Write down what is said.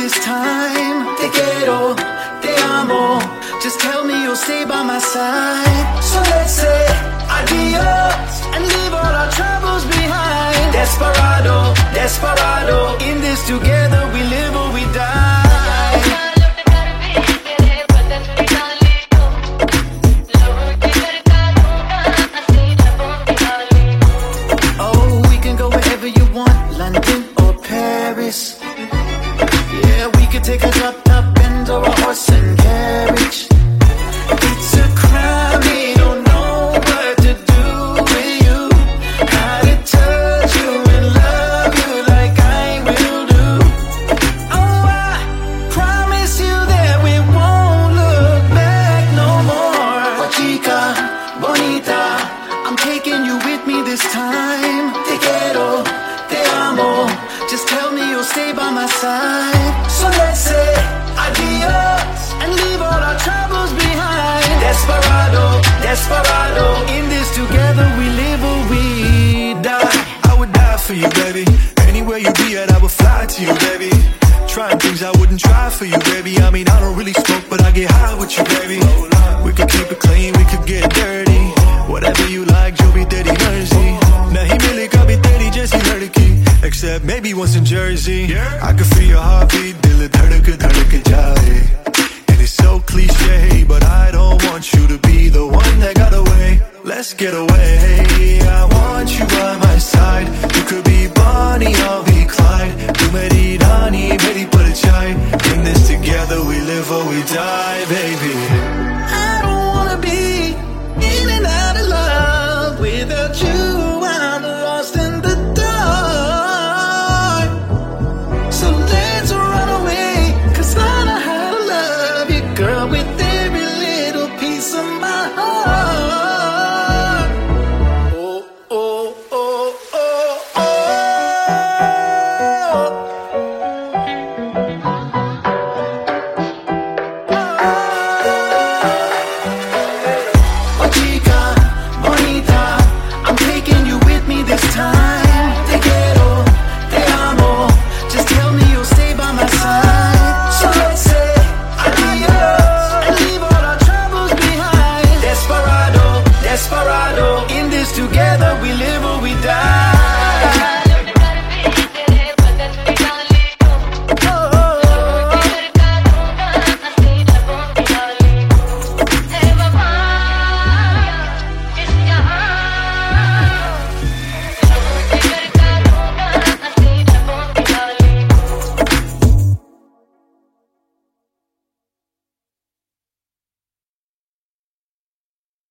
this time. Te quiero, te amo. Just tell me you'll stay by my side. So let's say adios and leave all our troubles behind. Desperado, desperado. In this together we live or we die. Yeah, we could take a drop-top Benz or a horse and carriage. It's a crime, we don't know what to do with you. How to touch you and love you like I will do. Oh, I promise you that we won't look back no more. Oh, chica, bonita, I'm taking you with me this time. Te quiero, te amo. Just tell me you'll stay by my side. So let's say adios and leave all our troubles behind. Desperado, desperado. In this together we live or we die. I would die for you, baby. Anywhere you be at, I would fly to you, baby. Trying things I wouldn't try for you, baby. I mean, I don't really smoke, but I get high with you, baby. We could keep it clean, we could get dirty. Whatever you like, you'll be dirty Jersey. Now he really got me dirty, just he heard a key. Except maybe once in Jersey. I could feel your heartbeat, dil dhadk jaye. And it's so cliche, but I don't want you to be the one that got away. Let's get away. I want you by my side. You could be Bonnie, I'll be Clyde. Tu meri rani, meri parchai. In this together we live or we die, baby.